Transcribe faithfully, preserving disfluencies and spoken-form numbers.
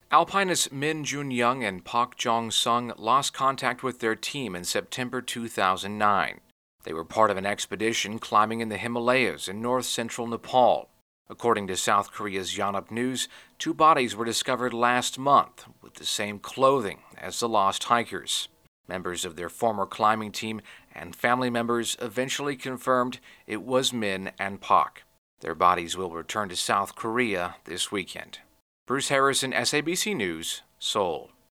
Alpinists Min Junyoung and Pak Jong-sung lost contact with their team in September two thousand nine. They were part of an expedition climbing in the Himalayas in north-central Nepal. According to South Korea's Yonhap News, two bodies were discovered last month with the same clothing as the lost hikers. Members of their former climbing team and family members eventually confirmed it was Min and Pak. Their bodies will return to South Korea this weekend. Bruce Harrison, S A B C News, Seoul.